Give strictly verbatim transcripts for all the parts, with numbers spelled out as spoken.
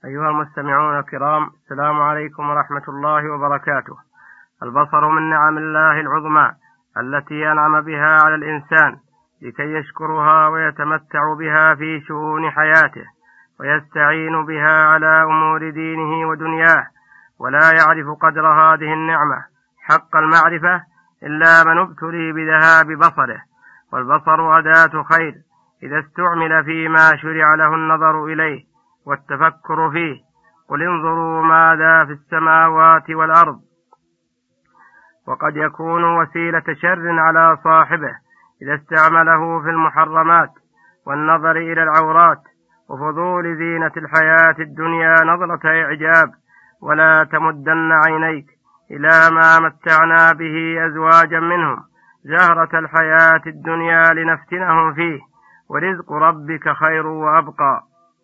أيها المستمعون الكرام، السلام عليكم ورحمة الله وبركاته. البصر من نعم الله العظمى التي أنعم بها على الإنسان لكي يشكرها ويتمتع بها في شؤون حياته ويستعين بها على أمور دينه ودنياه، ولا يعرف قدر هذه النعمة حق المعرفة إلا من ابتلي بذهاب بصره. والبصر أداة خير إذا استعمل فيما شرع له النظر إليه والتفكر فيه. قل انظروا ماذا في السماوات والأرض. وقد يكون وسيلة شر على صاحبه إذا استعمله في المحرمات والنظر إلى العورات وفضول زينة الحياة الدنيا نظرة إعجاب. ولا تمدن عينيك إلى ما متعنا به أزواجا منهم زهرة الحياة الدنيا لنفتنهم فيه، ورزق ربك خير وأبقى.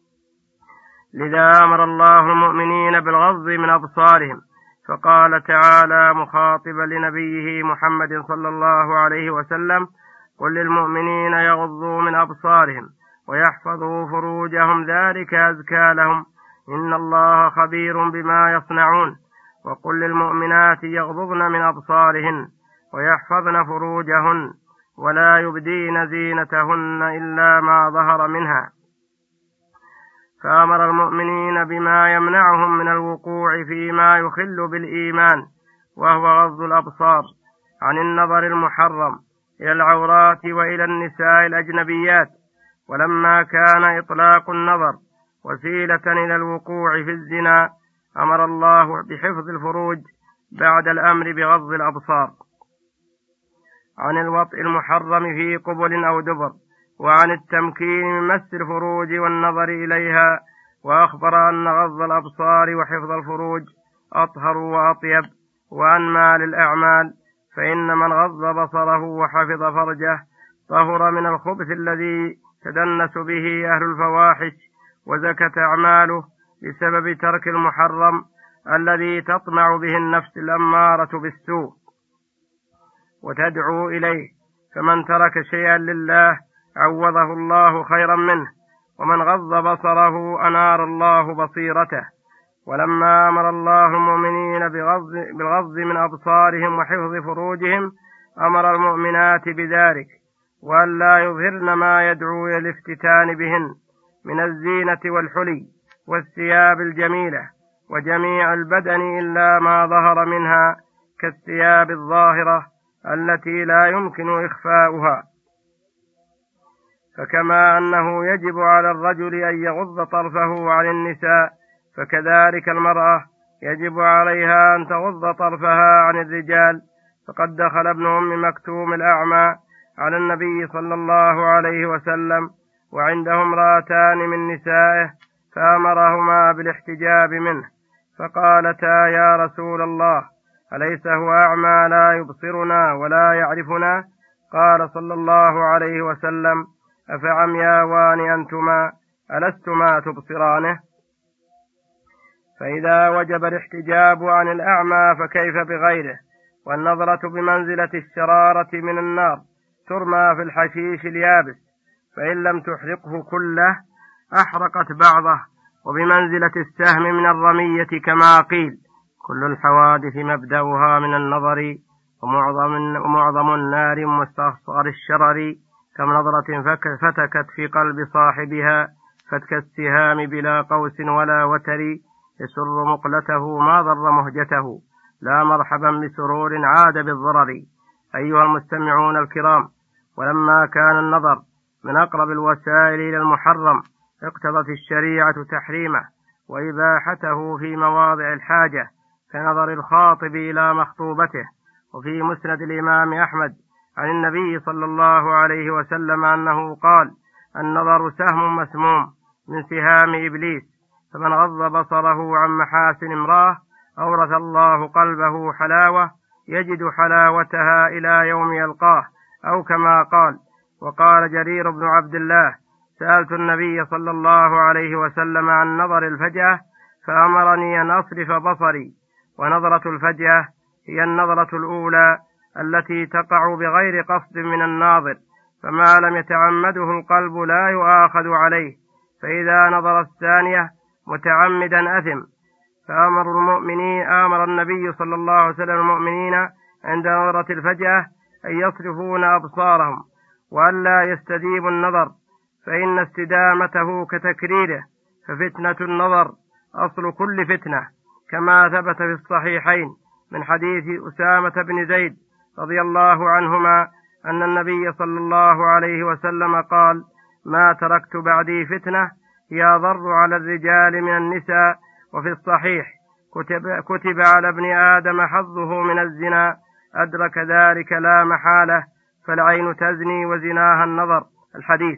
لذا أمر الله المؤمنين بالغض من أبصارهم، فقال تعالى مخاطبا لنبيه محمد صلى الله عليه وسلم: قل للمؤمنين يغضوا من أبصارهم ويحفظوا فروجهم ذلك أزكى لهم إن الله خبير بما يصنعون. وقل للمؤمنات يغضضن من أبصارهن ويحفظن فروجهن ولا يبدين زينتهن إلا ما ظهر منها. فأمر المؤمنين بما يمنعهم من الوقوع فيما يخل بالإيمان، وهو غض الأبصار عن النظر المحرم إلى العورات وإلى النساء الأجنبيات. ولما كان إطلاق النظر وسيلة إلى الوقوع في الزنا، أمر الله بحفظ الفروج بعد الأمر بغض الأبصار عن الوطء المحرم في قبل أو دبر، وعن التمكين من مس الفروج والنظر إليها. وأخبر أن غض الأبصار وحفظ الفروج أطهر وأطيب وأنمى للأعمال، فإن من غض بصره وحفظ فرجه طهر من الخبث الذي تدنس به أهل الفواحش، وزكت أعماله بسبب ترك المحرم الذي تطمع به النفس الأمارة بالسوء وتدعو إليه. فمن ترك شيئا لله عوضه الله خيرا منه، ومن غض بصره أنار الله بصيرته. ولما أمر الله المؤمنين بالغض من أبصارهم وحفظ فروجهم، أمر المؤمنات بذلك، وأن لا يظهرن ما يدعو إلى الافتتان بهن من الزينة والحلي والثياب الجميلة وجميع البدن إلا ما ظهر منها كالثياب الظاهرة التي لا يمكن إخفاؤها. فكما أنه يجب على الرجل أن يغض طرفه عن النساء، فكذلك المرأة يجب عليها أن تغض طرفها عن الرجال. فقد دخل ابن أم مكتوم الأعمى على النبي صلى الله عليه وسلم وعنده امرأتان من نسائه، فأمرهما بالاحتجاب منه، فقالتا: يا رسول الله، أليس هو أعمى لا يبصرنا ولا يعرفنا؟ قال صلى الله عليه وسلم: أفعمياوان أنتما ألستما تبصرانه؟ فإذا وجب الاحتجاب عن الأعمى فكيف بغيره؟ والنظرة بمنزلة الشرارة من النار ترمى في الحشيش اليابس، فإن لم تحرقه كله أحرقت بعضه، وبمنزلة السهم من الرمية كما قيل. كل الحوادث مبدأها من النظر، ومعظم, ومعظم النار مستصغر الشرر، كم نظرة فتكت في قلب صاحبها فتك السهام بلا قوس ولا وتر، يسر مقلته ما ضر مهجته، لا مرحبا بسرور عاد بالضرر. أيها المستمعون الكرام، ولما كان النظر من أقرب الوسائل إلى المحرم، اقتضت الشريعة تحريمه وإباحته في مواضع الحاجة، كنظر الخاطب إلى مخطوبته. وفي مسند الإمام أحمد عن النبي صلى الله عليه وسلم أنه قال: النظر سهم مسموم من سهام إبليس، فمن غض بصره عن محاسن امرأة أورث الله قلبه حلاوة يجد حلاوتها إلى يوم يلقاه، أو كما قال. وقال جرير بن عبد الله: سألت النبي صلى الله عليه وسلم عن نظر الفجأة فأمرني أن أصرف بصري. ونظرة الفجأة هي النظرة الأولى التي تقع بغير قصد من الناظر، فما لم يتعمده القلب لا يؤاخذ عليه. فإذا نظر الثانية متعمدا أثم. فأمر المؤمنين آمر النبي صلى الله عليه وسلم المؤمنين عند نظرة الفجأة أن يصرفون أبصارهم وأن لا يستديموا النظر، فإن استدامته كتكريره، ففتنة النظر أصل كل فتنة، كما ثبت في الصحيحين من حديث أسامة بن زيد رضي الله عنهما أن النبي صلى الله عليه وسلم قال: ما تركت بعدي فتنة هي أضر على الرجال من النساء. وفي الصحيح: كتب, كتب على ابن آدم حظه من الزنا، أدرك ذلك لا محالة، فالعين تزني وزناها النظر. الحديث: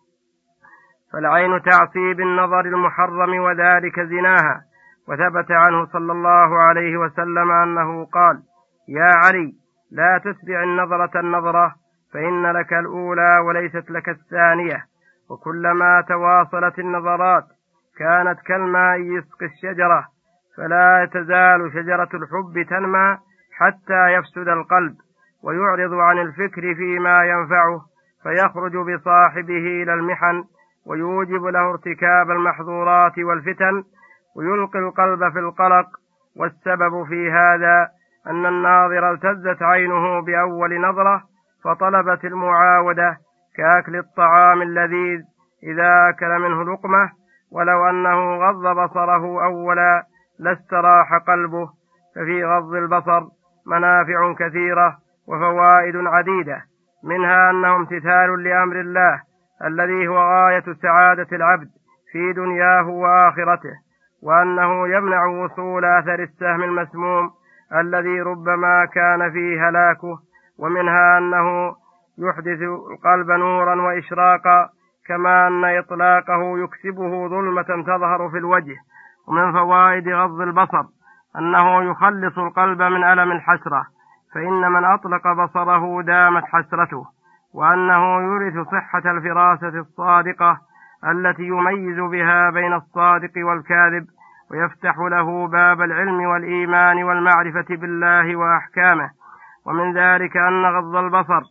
فالعين تعصي بالنظر المحرم وذلك زناها. وثبت عنه صلى الله عليه وسلم أنه قال: يا علي، لا تتبع النظرة النظرة، فإن لك الأولى وليست لك الثانية. وكلما تواصلت النظرات كانت كالماء يسقي الشجرة، فلا تزال شجرة الحب تنمى حتى يفسد القلب ويعرض عن الفكر فيما ينفعه، فيخرج بصاحبه إلى المحن ويوجب له ارتكاب المحظورات والفتن، ويلقي القلب في القلق. والسبب في هذا أن الناظر التزت عينه بأول نظرة فطلبت المعاودة، كأكل الطعام اللذيذ إذا أكل منه لقمة، ولو أنه غض بصره أولا لاستراح قلبه. ففي غض البصر منافع كثيرة وفوائد عديدة، منها أنه امتثال لأمر الله الذي هو غاية سعادة العبد في دنياه وآخرته، وأنه يمنع وصول أثر السهم المسموم الذي ربما كان فيه هلاكه. ومنها أنه يحدث القلب نورا وإشراقا، كما أن إطلاقه يكسبه ظلمة تظهر في الوجه. ومن فوائد غض البصر أنه يخلص القلب من ألم الحسرة، فإن من أطلق بصره دامت حسرته. وأنه يورث صحة الفراسة الصادقة التي يميز بها بين الصادق والكاذب، ويفتح له باب العلم والإيمان والمعرفة بالله وأحكامه. ومن ذلك أن غض البصر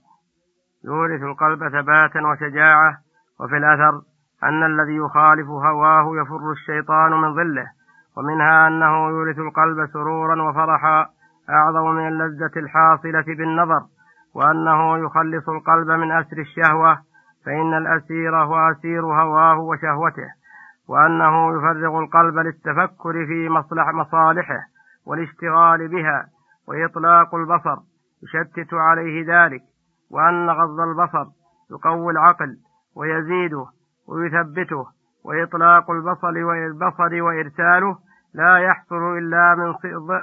يورث القلب ثباتا وشجاعة. وفي الأثر أن الذي يخالف هواه يفر الشيطان من ظله. ومنها أنه يورث القلب سرورا وفرحا أعظم من اللذة الحاصلة بالنظر. وأنه يخلص القلب من أسر الشهوة، فإن الأسير هو أسير هواه وشهوته. وأنه يفرغ القلب للتفكر في مصلح مصالحه والاشتغال بها. وإطلاق البصر يشتت عليه ذلك. وأن غض البصر يقوي العقل ويزيده ويثبته. وإطلاق البصر والبصر وإرساله لا يحصل إلا من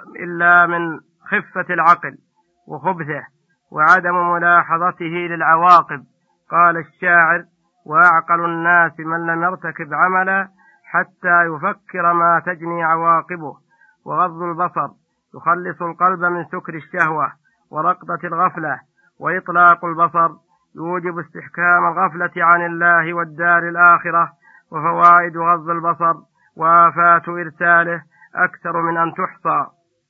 إلا من خفة العقل وخبثه وعدم ملاحظته للعواقب. قال الشاعر: وأعقل الناس من لم يرتكب عملا حتى يفكر ما تجني عواقبه. وغض البصر يخلص القلب من سكر الشهوة ورقدة الغفلة. وإطلاق البصر يوجب استحكام الغفلة عن الله والدار الآخرة. وفوائد غض البصر وآفات إرساله أكثر من أن تحصى.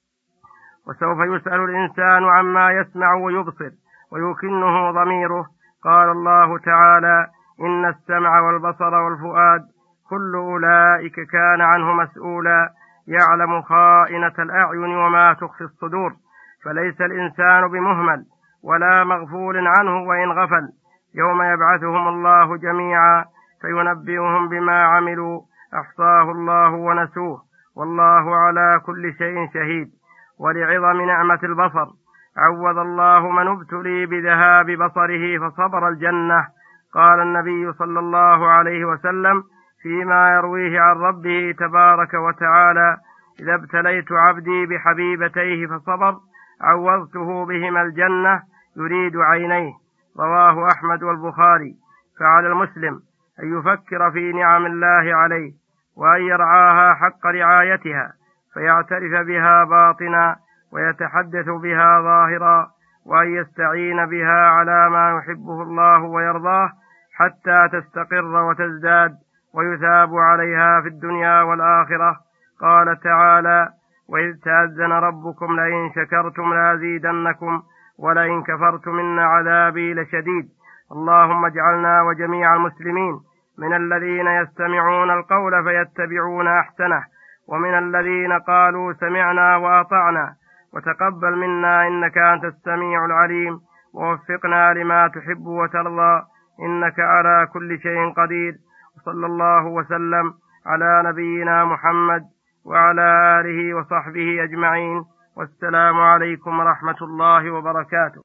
وسوف يسأل الإنسان عما يسمع ويبصر ويكنه ضميره. قال الله تعالى: إن السمع والبصر والفؤاد كل أولئك كان عنه مسؤولا، يعلم خائنة الأعين وما تخفي الصدور. فليس الإنسان بمهمل ولا مغفول عنه وإن غفل. يوم يبعثهم الله جميعا فينبئهم بما عملوا، أحصاه الله ونسوه، والله على كل شيء شهيد. ولعظم نعمة البصر عوض الله من ابتلي بذهاب بصره فصبر الجنة. قال النبي صلى الله عليه وسلم فيما يرويه عن ربه تبارك وتعالى: إذا ابتليت عبدي بحبيبتيه فصبر عوضته بهما الجنة يريد عينيه. رواه أحمد والبخاري. فعلى المسلم أن يفكر في نعم الله عليه وأن يرعاها حق رعايتها، فيعترف بها باطنا ويتحدث بها ظاهرا، وأن يستعين بها على ما يحبه الله ويرضاه حتى تستقر وتزداد ويثاب عليها في الدنيا والآخرة. قال تعالى: وإذ تأذن ربكم لئن شكرتم لأزيدنكم ولئن كفرتم إن عذابي لشديد. اللهم اجعلنا وجميع المسلمين من الذين يستمعون القول فيتبعون أحسنه، ومن الذين قالوا سمعنا وأطعنا، وتقبل منا إنك أنت السميع العليم، ووفقنا لما تحب وترضى، إنك على كل شيء قدير. وصلى الله وسلم على نبينا محمد وعلى آله وصحبه أجمعين، والسلام عليكم ورحمة الله وبركاته.